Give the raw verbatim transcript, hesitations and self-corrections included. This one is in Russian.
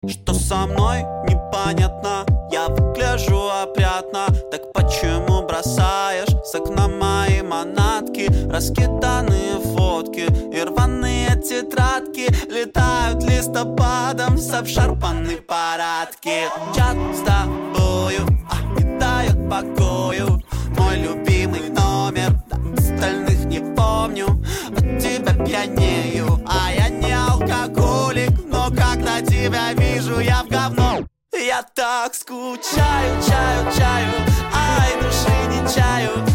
Что со мной непонятно, я выгляжу опрятно. Так почему бросаешь с окна мои манатки? Раскиданные фотки и рваные тетрадки летают листопадом с обшарпанной парадки. Чат с тобою а, не дает покою. Мой любимый номер, да, остальных не помню. От тебя пьянею, а я не алкоголик. Но когда тебя вижу, я в говно. Я так скучаю, чаю, чаю, ай, души не чаю.